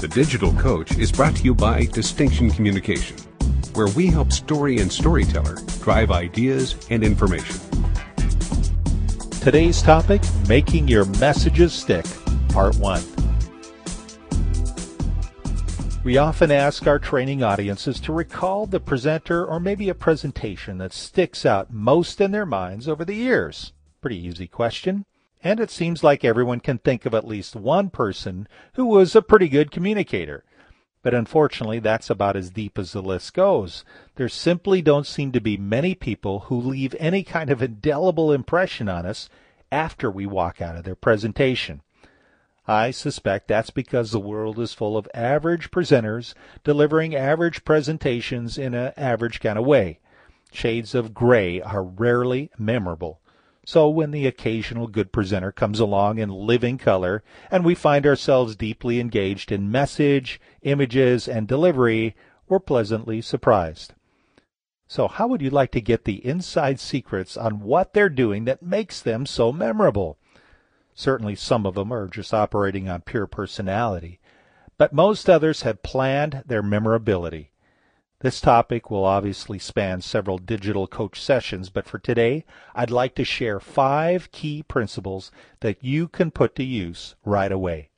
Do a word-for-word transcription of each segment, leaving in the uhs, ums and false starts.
The Digital Coach is brought to you by Distinction Communication, where we help story and storyteller drive ideas and information. Today's topic, Making Your Messages Stick, Part one. We often ask our training audiences to recall the presenter or maybe a presentation that sticks out most in their minds over the years. Pretty easy question. And it seems like everyone can think of at least one person who was a pretty good communicator. But unfortunately, that's about as deep as the list goes. There simply don't seem to be many people who leave any kind of indelible impression on us after we walk out of their presentation. I suspect that's because the world is full of average presenters delivering average presentations in an average kind of way. Shades of gray are rarely memorable. So when the occasional good presenter comes along in living color and we find ourselves deeply engaged in message, images, and delivery, we're pleasantly surprised. So how would you like to get the inside secrets on what they're doing that makes them so memorable? Certainly some of them are just operating on pure personality, but most others have planned their memorability. This topic will obviously span several digital coach sessions, but for today, I'd like to share five key principles that you can put to use right away.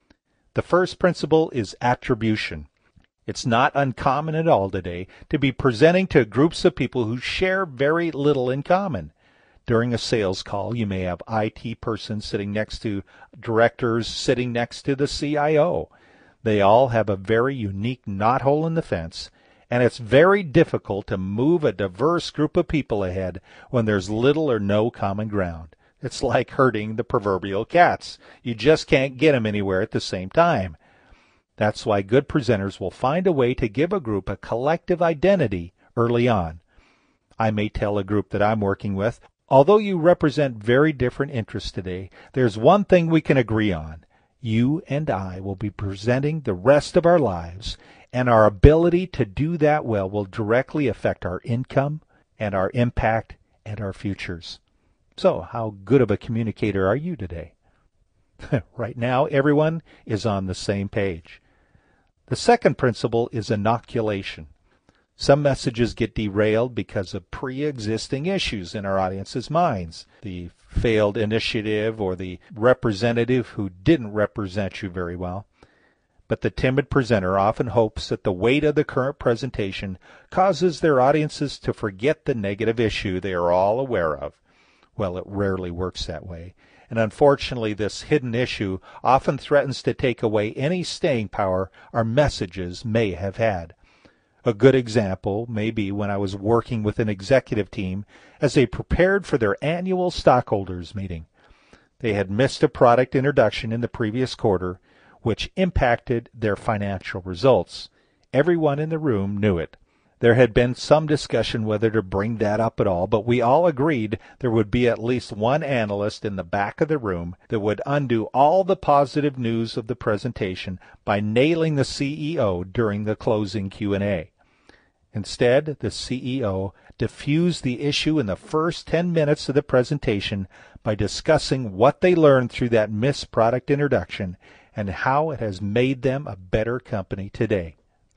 The first principle is attribution. It's not uncommon at all today to be presenting to groups of people who share very little in common. During a sales call, you may have I T person sitting next to directors sitting next to the C I O. They all have a very unique knothole in the fence, and it's very difficult to move a diverse group of people ahead when there's little or no common ground. It's like herding the proverbial cats. You just can't get them anywhere at the same time. That's why good presenters will find a way to give a group a collective identity early on. I may tell a group that I'm working with, although you represent very different interests today, there's one thing we can agree on. You and I will be presenting the rest of our lives, and our ability to do that well will directly affect our income and our impact and our futures. So, how good of a communicator are you today? Right now, everyone is on the same page. The second principle is inoculation. Some messages get derailed because of pre-existing issues in our audience's minds. The failed initiative or the representative who didn't represent you very well. But the timid presenter often hopes that the weight of the current presentation causes their audiences to forget the negative issue they are all aware of. Well, it rarely works that way. And unfortunately, this hidden issue often threatens to take away any staying power our messages may have had. A good example may be when I was working with an executive team as they prepared for their annual stockholders meeting. They had missed a product introduction in the previous quarter, which impacted their financial results. Everyone in the room knew it. There had been some discussion whether to bring that up at all, but we all agreed there would be at least one analyst in the back of the room that would undo all the positive news of the presentation by nailing the C E O during the closing Q and A. Instead, the C E O diffused the issue in the first ten minutes of the presentation by discussing what they learned through that missed product introduction and how it has made them a better company today.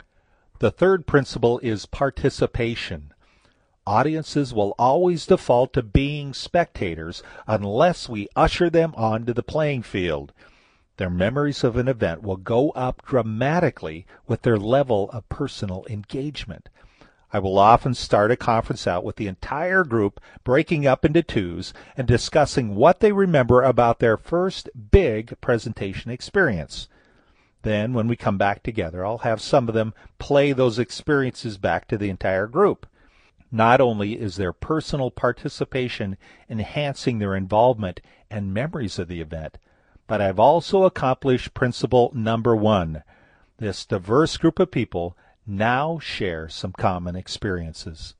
The third principle is participation. Audiences will always default to being spectators unless we usher them onto the playing field. Their memories of an event will go up dramatically with their level of personal engagement. I will often start a conference out with the entire group breaking up into twos and discussing what they remember about their first big presentation experience. Then, when we come back together, I'll have some of them play those experiences back to the entire group. Not only is their personal participation enhancing their involvement and memories of the event, but I've also accomplished principle number one. This diverse group of people now share some common experiences.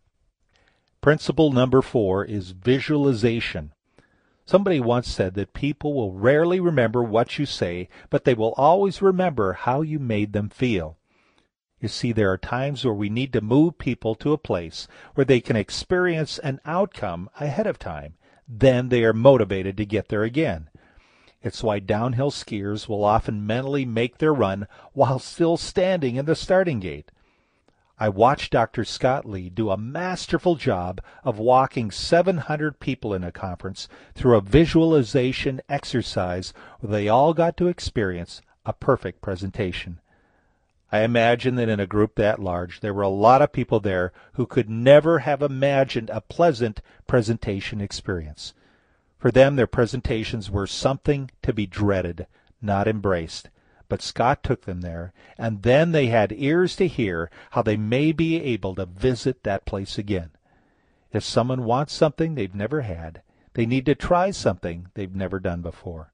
Principle number four is visualization. Somebody once said that people will rarely remember what you say, but they will always remember how you made them feel. You see, there are times where we need to move people to a place where they can experience an outcome ahead of time. Then they are motivated to get there again. It's why downhill skiers will often mentally make their run while still standing in the starting gate. I watched Doctor Scott Lee do a masterful job of walking seven hundred people in a conference through a visualization exercise where they all got to experience a perfect presentation. I imagine that in a group that large, there were a lot of people there who could never have imagined a pleasant presentation experience. For them, their presentations were something to be dreaded, not embraced. But Scott took them there, and then they had ears to hear how they may be able to visit that place again. If someone wants something they've never had, they need to try something they've never done before.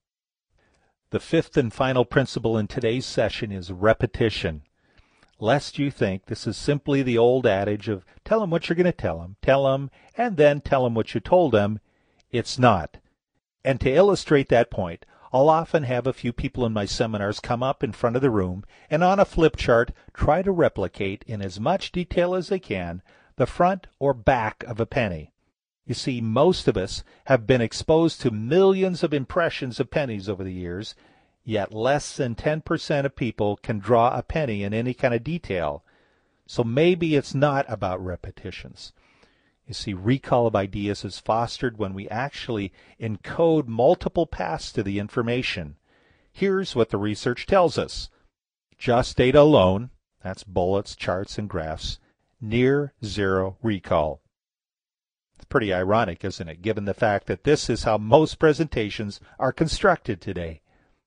The fifth and final principle in today's session is repetition. Lest you think this is simply the old adage of tell them what you're going to tell them, tell them, and then tell them what you told them, it's not. And to illustrate that point, I'll often have a few people in my seminars come up in front of the room and on a flip chart try to replicate in as much detail as they can the front or back of a penny. You see, most of us have been exposed to millions of impressions of pennies over the years, yet less than ten percent of people can draw a penny in any kind of detail. So maybe it's not about repetitions. You see, recall of ideas is fostered when we actually encode multiple paths to the information. Here's what the research tells us. Just data alone, that's bullets, charts, and graphs, near zero recall. It's pretty ironic, isn't it, given the fact that this is how most presentations are constructed today.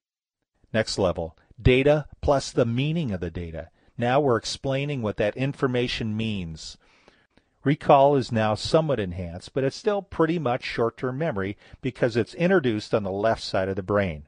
Next level, data plus the meaning of the data. Now we're explaining what that information means. Recall is now somewhat enhanced, but it's still pretty much short-term memory because it's introduced on the left side of the brain.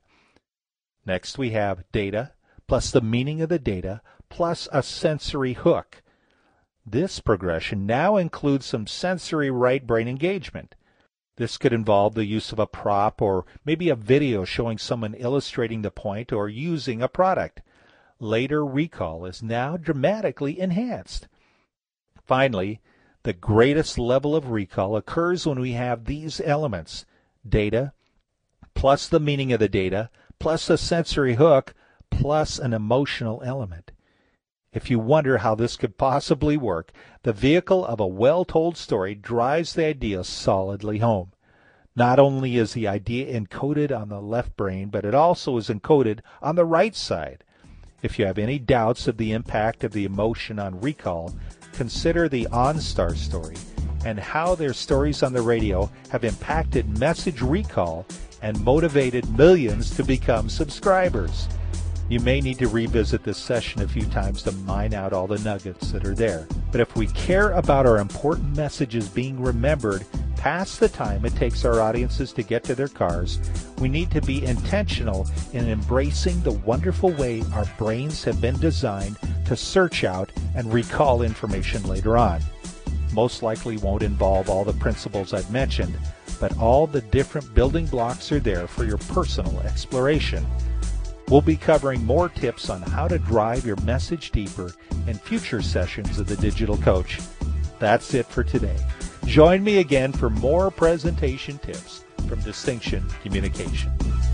Next we have data plus the meaning of the data plus a sensory hook. This progression now includes some sensory right brain engagement. This could involve the use of a prop or maybe a video showing someone illustrating the point or using a product. Later recall is now dramatically enhanced. Finally, the greatest level of recall occurs when we have these elements, data, plus the meaning of the data, plus a sensory hook, plus an emotional element. If you wonder how this could possibly work, the vehicle of a well-told story drives the idea solidly home. Not only is the idea encoded on the left brain, but it also is encoded on the right side. If you have any doubts of the impact of the emotion on recall, consider the OnStar story and how their stories on the radio have impacted message recall and motivated millions to become subscribers. You may need to revisit this session a few times to mine out all the nuggets that are there. But if we care about our important messages being remembered past the time it takes our audiences to get to their cars, we need to be intentional in embracing the wonderful way our brains have been designed to search out and recall information later on. Most likely won't involve all the principles I've mentioned, but all the different building blocks are there for your personal exploration. We'll be covering more tips on how to drive your message deeper in future sessions of the Digital Coach. That's it for today. Join me again for more presentation tips from Distinction Communication.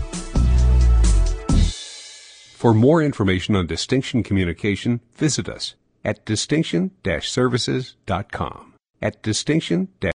For more information on Distinction Communication, visit us at distinction dash services dot com. At distinction